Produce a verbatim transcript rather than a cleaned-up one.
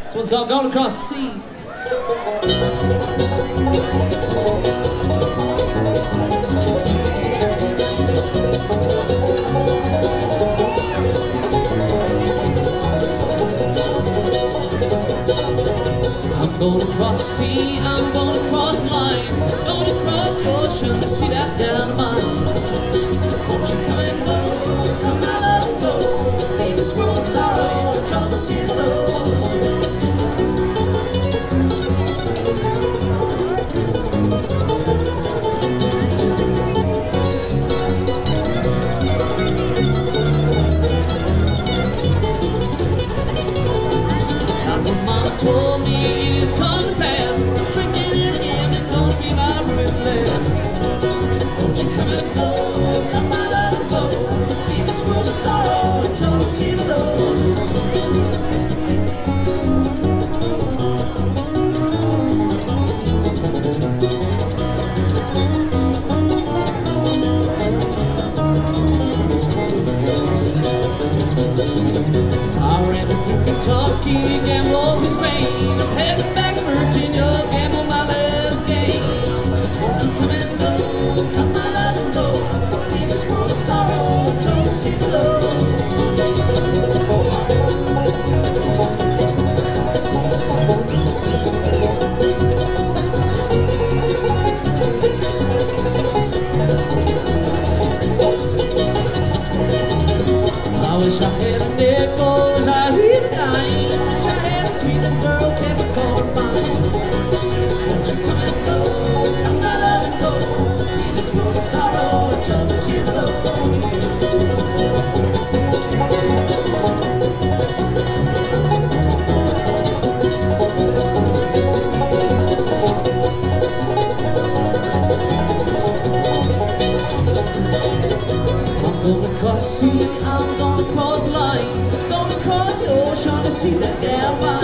This one's called Going Across the Sea. I'm going across the sea, I'm going across the line, going across the ocean to see that gal of mine. Won't you come and go, come my love and go, leave this world of sorrow, troubles here below. Told me it is come to pass, drinking it again and gonna be my ruin last. Won't you come and go, come my love and go, leave this world of sorrow and troubles here below. I ran through Kentucky, gambled through Spain, I'm heading back to Virginia, gamble my last game. Won't you come and go, come my love and go, leave this world of sorrow and troubles here below. I wish I had a nickel, wish I had a dime, wish I had a sweet little girl, kiss her gold mine. Won't you come and go, come my love and go, leave this world of sorrow and troubles here below. I'm gonna cross the sea, I'm gonna cross the line, gonna cross the ocean to see that gal.